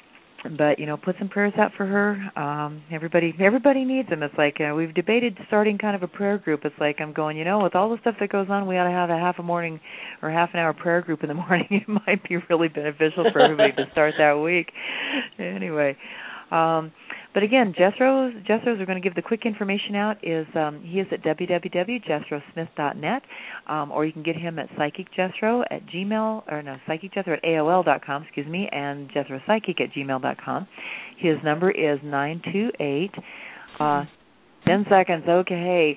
But put some prayers out for her. Everybody needs them. It's like we've debated starting kind of a prayer group. It's like I'm going, with all the stuff that goes on, we ought to have a half an hour prayer group in the morning. It might be really beneficial for everybody to start that week. Anyway, but again, Jethro's we're going to give the quick information out. Is he is at www.jethrosmith.net, or you can get him at psychicjethro at psychicjethro at AOL.com, and jethropsychic@gmail.com. His number is 928 10 seconds. Okay.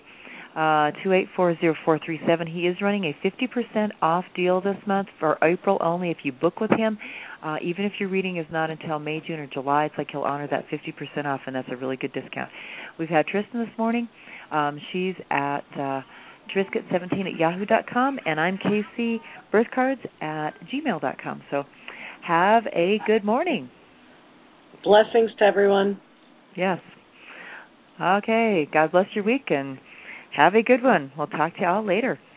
2840437. He is running a 50% off deal this month for April only if you book with him. Even if your reading is not until May, June, or July, it's like he'll honor that 50% off, and that's a really good discount. We've had Tristan this morning. She's at trisket17@yahoo.com, and I'm Casey, birthcards@gmail.com. So have a good morning. Blessings to everyone. Yes. Okay. God bless your week, and have a good one. We'll talk to you all later.